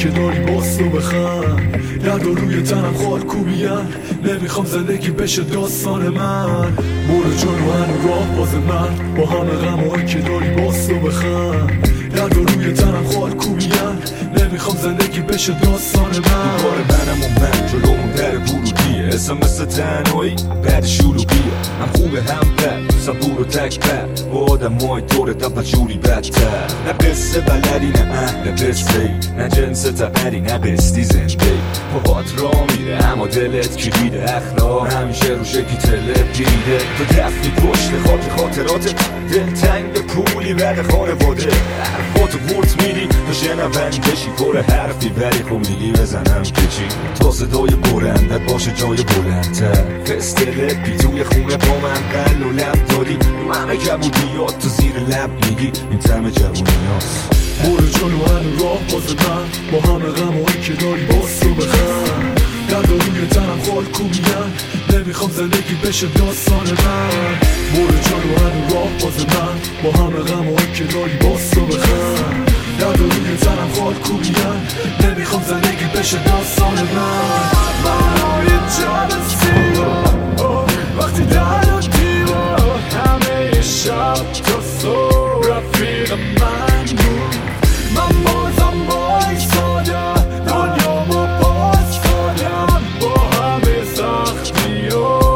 که داری باز تو بخند. درد و روی تنم خالکوبیان، نمیخوام زندگی بشه داستان من. برو جلو هنو راه باز من، با همه غمایی که داری باز تو بخند. درد و روی تنم خالکوبیان، نمیخوام زندگی بشه داستان من. دوباره منم و من جلومون در ورودیه، اسم مثل تنهایی بعد شلوغیه. هم خوبه هم بد، صبور و تک بد، با آدم های دور دفت جوری بدتر. نه قصه بلدی نه اهل قصه ای، نه جنس تقری نه قصدی زنده ای. پاهات را میره اما دلت کلیده، اخلاق همیشه رو شکی تلت گیریده. تو دفتی پشت خاطرات دلتنگ به پولی بعد خانواده. حرفاتو قورت میدی تو شنوندشی، پر حرفی ولی خب میگی بزنم کچی. تا صدای برندت باشه جای بلندتر، فستلت بی توی خونه با من قل و لب دادی. رو همه کبودیات تو زیر لب میگی این تم جوونیاست. برو جلو هنو راه باز من، با همه غمایی که داری باز تو بخند. درد و روی تنم خالکوبیان، نمیخوام زندگی بشه داستان من. برو جلو هنو راه باز من، با همه غمایی که داری باز تو بخند. درد و روی تنم خالکوبیان، نمیخوام زندگی بشه داستان من. برای جلسی وقتی در و دیوار، همه شب تا صبح رفیق من بود. من بازم بایستادم، دنیا ما باز دادم با همه سختی ها.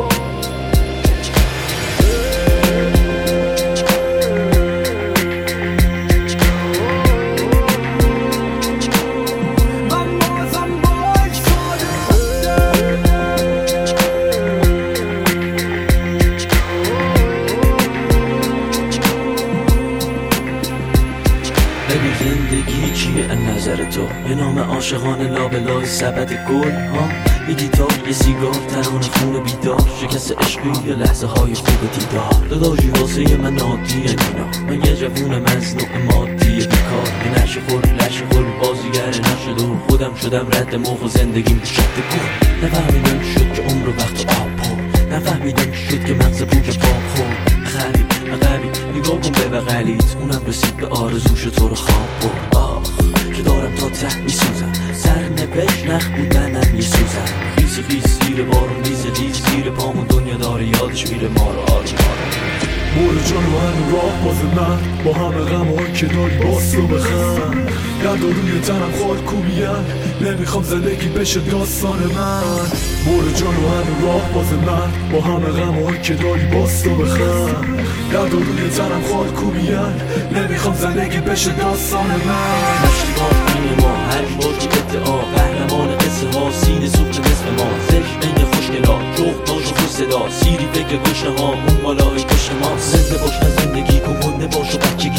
زندگی چیه از نظر تو؟ یه نام عاشقانه لابلای سبد گل ها، یه گیتار یه سیگار ترانه خون بیدار، شکست عشقی یه لحظه های خوب دیدار. داداشی واسه من عادیه اینا، من یه جوون مزنوع مادی بیکار. یه نشه خور بازیگر نشه دور، خودم شدم رد موق و زندگیم شد گل. نفهمیدم شد که عمر وقت آب پر، نفهمیدم شد که مغز پوچ پاپ خورد. غبی نگاه کن به بغلیت، اونم رسید به آرزوش تو رو خواب برد. آخ که دارم تا ته میسوزم، سرنوشت نخ بودنم یه سوزم. خیس زیر بارون لیز زیر پامون، دنیا داره یادش میره ما رو آروم. برو جلو هنو راه باز من، با همه غمایی که داری باز تو بخند. درد و روی تنم خالکوبیان، نمیخوام زندگی بشه داستان من. برو جلو هنو راه باز من، با همه غمایی که داری باز تو بخند. درد و روی تنم خالکوبیان، نمیخوام زندگی بشه داستان من. پشتیبان این ما هر باش ادعا، قهرمان قصه ها، سینه سوخت نصف ما. زشت بین خوشگلا، جغد باش و خوش صدا، سیری فکر گوشه ها، اون بالای پشت ما. زنده باش و زندگی کن، گنده باش و بچگی